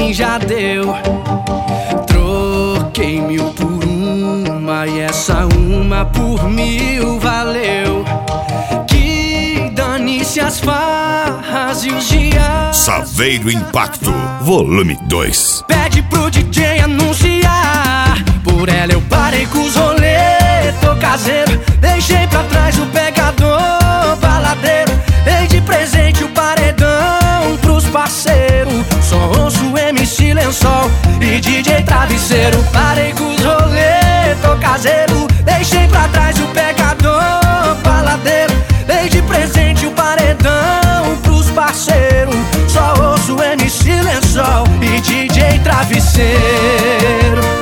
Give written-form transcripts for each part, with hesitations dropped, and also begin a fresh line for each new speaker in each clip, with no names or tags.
mim já deu. Troquei 1000 por uma e essa uma por 1000 valeu. Que dane-se as farras e os dias.
Saveiro Impacto, volume 2.
Pede pro DJ anunciar. Por ela eu parei com os rolê. Tô caseiro, deixei pra trás o pegador baladeiro. Dei de presente o paredão pros parceiros. Só ouço MC Lençol e DJ Travesseiro. Parei com os rolê, tô caseiro, deixei pra trás o pegador baladeiro. Dei de presente o paredão pros parceiros. Só ouço MC Lençol e DJ Travesseiro.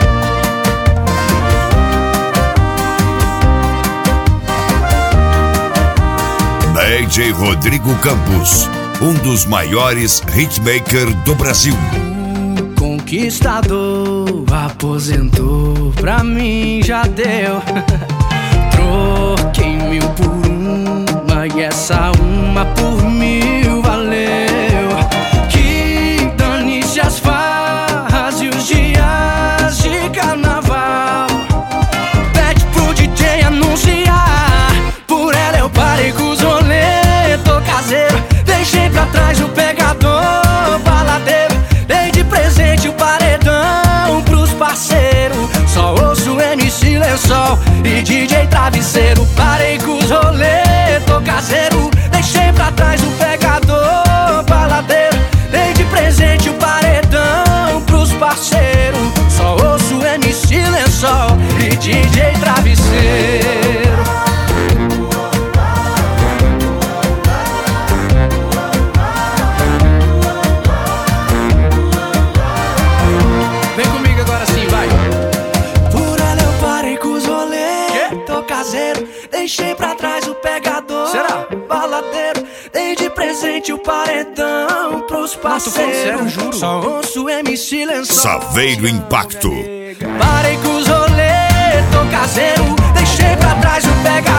DJ Rodrigo Campos, um dos maiores hitmakers do Brasil.
O conquistador aposentou, pra mim já deu. Troquei 1000 por uma e essa uma por 1000 valeu. Que dane-se as farras e os dias de carnaval. Pede pro DJ anunciar. Por ela eu parei com os rolê. Tô caseiro, deixei pra trás o pegador baladeiro. Dei de presente o paredão pros parceiros. Só ouço MC Lençol e DJ Travesseiro. Parei com os rolê, tô caseiro, deixei pra trás o pegador baladeiro. Dei de presente o paredão pros parceiros. Só ouço MC Lençol e DJ Travesseiro. Vem comigo agora sim, vai. Por ela eu parei com os rolê. Tô caseiro, deixei pra trás o pegador. Será? Baladeiro, dei de presente o paredão pros parceiros. Sério, juro. Só ouço MC Lençol.
Saveiro Impacto.
Parei com os rolê, tô caseiro, deixei pra trás o pegador.